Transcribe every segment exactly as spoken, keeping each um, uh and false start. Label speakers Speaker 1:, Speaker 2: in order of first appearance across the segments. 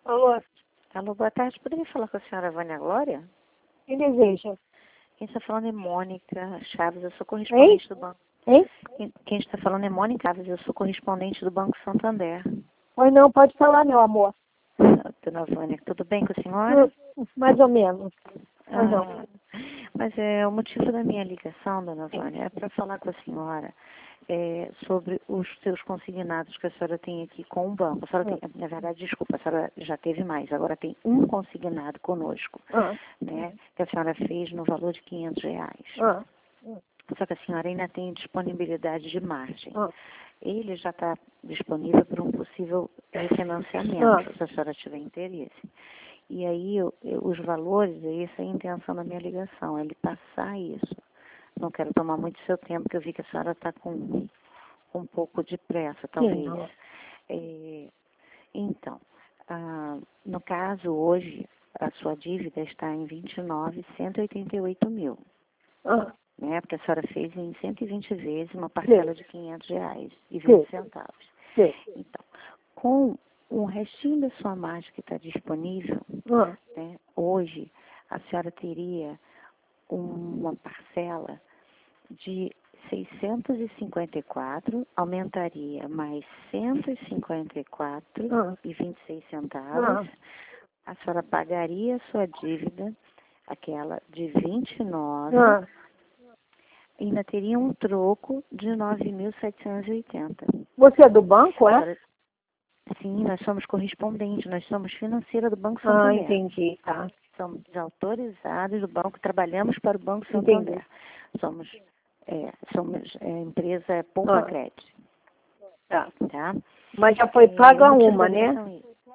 Speaker 1: Alô,
Speaker 2: Alô, boa tarde. Poderia falar com a senhora Vânia Glória?
Speaker 1: quem deseja?
Speaker 2: Quem está falando é Mônica Chaves, eu sou correspondente do banco.
Speaker 1: Hein?
Speaker 2: Quem, quem está falando é Mônica Chaves, eu sou correspondente do Banco Santander.
Speaker 1: Oi, não, pode falar, meu amor.
Speaker 2: Dona Vânia, tudo bem com a senhora?
Speaker 1: Hum, Mais ou menos. Pois não.
Speaker 2: Ah, mas é, o motivo da minha ligação, dona Vânia, é para falar com a senhora é, sobre os seus consignados que a senhora tem aqui com o banco. A senhora tem, na verdade, desculpa, a senhora já teve mais, agora tem um consignado conosco,
Speaker 1: Ah,
Speaker 2: né, que a senhora fez no valor de quinhentos reais.
Speaker 1: ah,
Speaker 2: Só que a senhora ainda tem disponibilidade de margem.
Speaker 1: ah,
Speaker 2: Ele já está disponível para um possível refinanciamento,
Speaker 1: ah.
Speaker 2: se a senhora tiver interesse. E aí, eu, eu, os valores, essa é a intenção da minha ligação, é ele passar isso. Não quero tomar muito seu tempo, porque eu vi que a senhora está com, com um pouco de pressa, talvez.
Speaker 1: não.
Speaker 2: É, então, ah, no caso, hoje, a sua dívida está em vinte e nove mil cento e oitenta e oito mil.
Speaker 1: Ah,
Speaker 2: Né? Porque a senhora fez em cento e vinte vezes uma parcela de quinhentos reais e
Speaker 1: Sim.
Speaker 2: vinte centavos.
Speaker 1: sim.
Speaker 2: Então, com o restinho da sua margem que está disponível,
Speaker 1: Ah,
Speaker 2: né, hoje a senhora teria uma parcela de seiscentos e cinquenta e quatro, aumentaria mais cento e cinquenta e quatro
Speaker 1: ah,
Speaker 2: e vinte e seis centavos. A senhora pagaria a sua dívida, aquela de vinte e nove,
Speaker 1: ah.
Speaker 2: ainda teria um troco de nove mil setecentos e oitenta.
Speaker 1: Você é do banco, é?
Speaker 2: Agora, sim, nós somos correspondentes, nós somos financeira do Banco
Speaker 1: Ah,
Speaker 2: Santander.
Speaker 1: entendi, tá.
Speaker 2: Somos autorizados do banco, trabalhamos para o Banco
Speaker 1: Entendi.
Speaker 2: Santander. Somos, é, somos é, empresa Poupa
Speaker 1: Ah,
Speaker 2: Crédito,
Speaker 1: tá.
Speaker 2: tá?
Speaker 1: Mas já foi
Speaker 2: É,
Speaker 1: paga
Speaker 2: o motivo
Speaker 1: uma,
Speaker 2: da
Speaker 1: né?
Speaker 2: ligação é esse.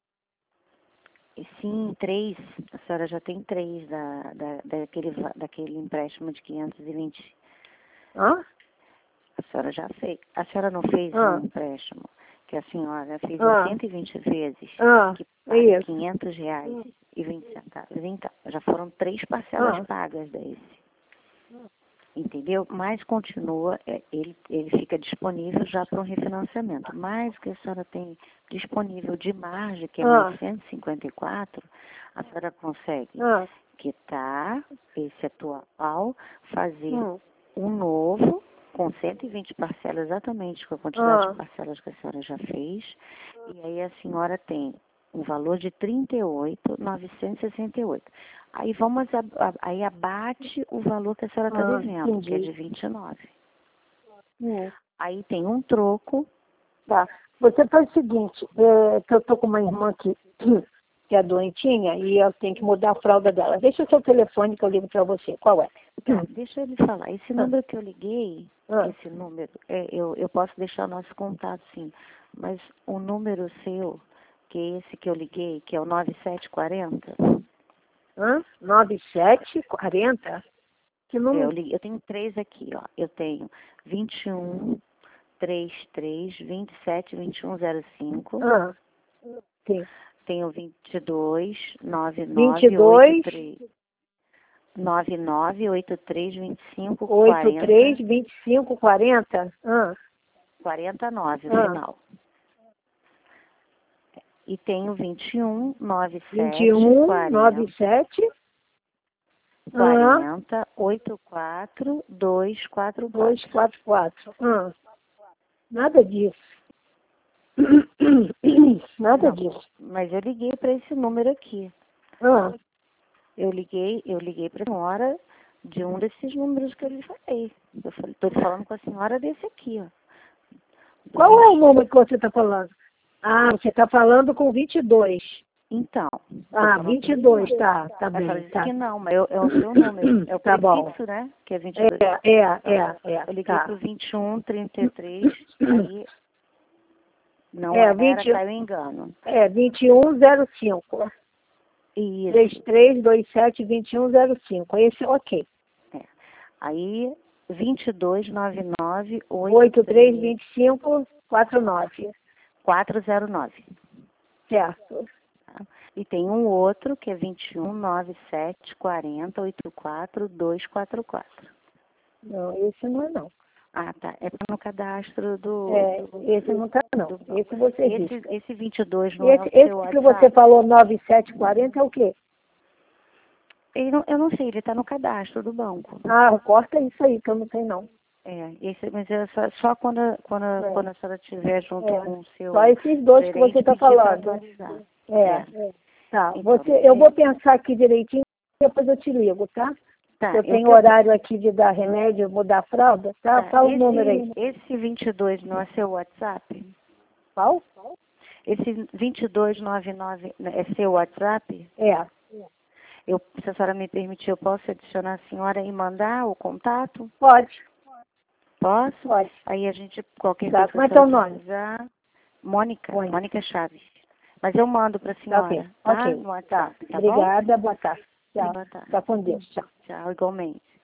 Speaker 2: E sim, três. A senhora já tem três da, da, daquele, va- daquele empréstimo de quinhentos e vinte.
Speaker 1: Hã?
Speaker 2: A senhora já fez. A senhora não fez
Speaker 1: Ah,
Speaker 2: um empréstimo que a senhora fez em
Speaker 1: ah,
Speaker 2: cento e vinte vezes,
Speaker 1: ah.
Speaker 2: que paga
Speaker 1: Isso.
Speaker 2: quinhentos reais e vinte centavos. Então, já foram três parcelas
Speaker 1: Ah,
Speaker 2: pagas desse. Entendeu? Mas continua, é, ele, ele fica disponível já para um refinanciamento. Mas o que a senhora tem disponível de margem, que é
Speaker 1: ah,
Speaker 2: mais cento e cinquenta e quatro, a senhora consegue
Speaker 1: ah.
Speaker 2: quitar esse atual, fazer
Speaker 1: Hum.
Speaker 2: um novo, com cento e vinte parcelas, exatamente com a quantidade
Speaker 1: Ah,
Speaker 2: de parcelas que a senhora já fez. E aí a senhora tem um valor de trinta e oito mil novecentos e sessenta e oito. Aí vamos a- a- aí abate o valor que a senhora está
Speaker 1: ah,
Speaker 2: devendo, que é de
Speaker 1: entendi.
Speaker 2: vinte e nove.
Speaker 1: Hum.
Speaker 2: Aí tem um troco.
Speaker 1: Tá. Você faz o seguinte, é, que eu tô com uma irmã aqui, que é doentinha, e eu tenho que mudar a fralda dela. Deixa o seu telefone que eu ligo para você. Qual é?
Speaker 2: Tá, deixa eu lhe falar. Esse
Speaker 1: Ah,
Speaker 2: número que eu liguei,
Speaker 1: ah.
Speaker 2: esse número, é, eu, eu posso deixar o nosso contato, sim. Mas o número seu, que é esse que eu liguei, que é o nove sete quatro zero,
Speaker 1: Hã? nove sete quatro zero? Que
Speaker 2: é, eu,
Speaker 1: número?
Speaker 2: liguei, eu tenho três aqui, ó. Eu tenho vinte e um, trinta e três, vinte e sete, vinte e um, zero cinco.
Speaker 1: Ah, sim.
Speaker 2: Tenho vinte e dois, nove
Speaker 1: vinte e
Speaker 2: nove oito
Speaker 1: dois,
Speaker 2: três, nove nove oito três, vinte e cinco,
Speaker 1: oitenta e três,
Speaker 2: quarenta,
Speaker 1: vinte e cinco, quarenta. Ah,
Speaker 2: quarenta e nove o
Speaker 1: ah.
Speaker 2: final. E tenho vinte e um, nove
Speaker 1: vinte e
Speaker 2: sete,
Speaker 1: um,
Speaker 2: quarenta,
Speaker 1: noventa e sete. Ah,
Speaker 2: quarenta, oitenta e quatro, duzentos e quarenta e
Speaker 1: dois
Speaker 2: quatro.
Speaker 1: quatro quatro. Ah, nada disso. Nada
Speaker 2: Não,
Speaker 1: disso.
Speaker 2: mas eu liguei para esse número aqui.
Speaker 1: Ah,
Speaker 2: Eu liguei, eu liguei para a senhora de um desses números que eu lhe falei. Eu estou falando com a senhora desse aqui, ó. Do
Speaker 1: qual é o
Speaker 2: vinte.
Speaker 1: número que você está falando? Ah, você está falando com vinte e dois.
Speaker 2: Então, tô
Speaker 1: Ah,
Speaker 2: falando com
Speaker 1: vinte e
Speaker 2: esse
Speaker 1: dois,
Speaker 2: número.
Speaker 1: tá, tá
Speaker 2: A senhora
Speaker 1: bem,
Speaker 2: disse
Speaker 1: tá.
Speaker 2: que não, mas eu- é o seu número. É o
Speaker 1: Tá bom.
Speaker 2: prefixo, né? Que é vinte e dois.
Speaker 1: É, é, é, é,
Speaker 2: Eu liguei para
Speaker 1: tá.
Speaker 2: o vinte e um, trinta e três, aí não
Speaker 1: É,
Speaker 2: era,
Speaker 1: vinte,
Speaker 2: caiu engano.
Speaker 1: é, vinte e um zero cinco. três
Speaker 2: Isso.
Speaker 1: três dois sete, vinte e um zero cinco. Esse, ok.
Speaker 2: É. Aí, vinte e dois, noventa e nove, oitenta
Speaker 1: oito
Speaker 2: e
Speaker 1: três
Speaker 2: três,
Speaker 1: vinte e cinco, quarenta e nove.
Speaker 2: quatrocentos e nove.
Speaker 1: Certo.
Speaker 2: Tá? E tem um outro que é vinte e um, noventa e sete, quarenta, oitenta e quatro, duzentos e quarenta e quatro.
Speaker 1: Não, esse não é não.
Speaker 2: Ah, tá. É no cadastro do...
Speaker 1: É,
Speaker 2: do
Speaker 1: esse não está não.
Speaker 2: do,
Speaker 1: Esse você
Speaker 2: esse,
Speaker 1: risca.
Speaker 2: esse vinte e dois não
Speaker 1: Esse,
Speaker 2: é o
Speaker 1: esse
Speaker 2: seu
Speaker 1: que
Speaker 2: WhatsApp?
Speaker 1: você falou nove sete quatro zero é o quê?
Speaker 2: Ele não, eu não sei, ele está no cadastro do banco.
Speaker 1: Ah, corta isso aí, que eu não sei não.
Speaker 2: É, esse, mas é só, só quando, quando,
Speaker 1: É.
Speaker 2: quando a senhora estiver junto
Speaker 1: É.
Speaker 2: com o seu
Speaker 1: Só esses dois que você
Speaker 2: gerente,
Speaker 1: está
Speaker 2: pedir para
Speaker 1: falando.
Speaker 2: atualizar.
Speaker 1: É.
Speaker 2: É.
Speaker 1: Tá.
Speaker 2: Então,
Speaker 1: Você, eu
Speaker 2: é,
Speaker 1: vou pensar aqui direitinho e depois eu te ligo, tá?
Speaker 2: tá,
Speaker 1: Eu
Speaker 2: o
Speaker 1: tenho
Speaker 2: que eu-
Speaker 1: horário aqui de dar remédio, mudar a fralda, tá?
Speaker 2: tá,
Speaker 1: Fala o número aí.
Speaker 2: esse, esse vinte e dois não é seu WhatsApp?
Speaker 1: Qual?
Speaker 2: Esse vinte e dois noventa e nove é seu WhatsApp?
Speaker 1: É.
Speaker 2: Eu, se a senhora me permitir, eu posso adicionar a senhora e mandar o contato?
Speaker 1: Pode,
Speaker 2: Posso?
Speaker 1: pode.
Speaker 2: Aí a gente, qualquer
Speaker 1: Tá.
Speaker 2: coisa que
Speaker 1: Como
Speaker 2: a
Speaker 1: é teu
Speaker 2: senhora
Speaker 1: nome?
Speaker 2: precisar. Mônica,
Speaker 1: Mônica.
Speaker 2: Mônica Chaves. Mas eu mando para a
Speaker 1: Tá ok.
Speaker 2: senhora, tá?
Speaker 1: Ok.
Speaker 2: No
Speaker 1: Tá.
Speaker 2: WhatsApp, tá bom?
Speaker 1: Obrigada, boa tarde. Tchau.
Speaker 2: Boa tarde.
Speaker 1: Fica com Deus. Tchau.
Speaker 2: Tchau, igualmente.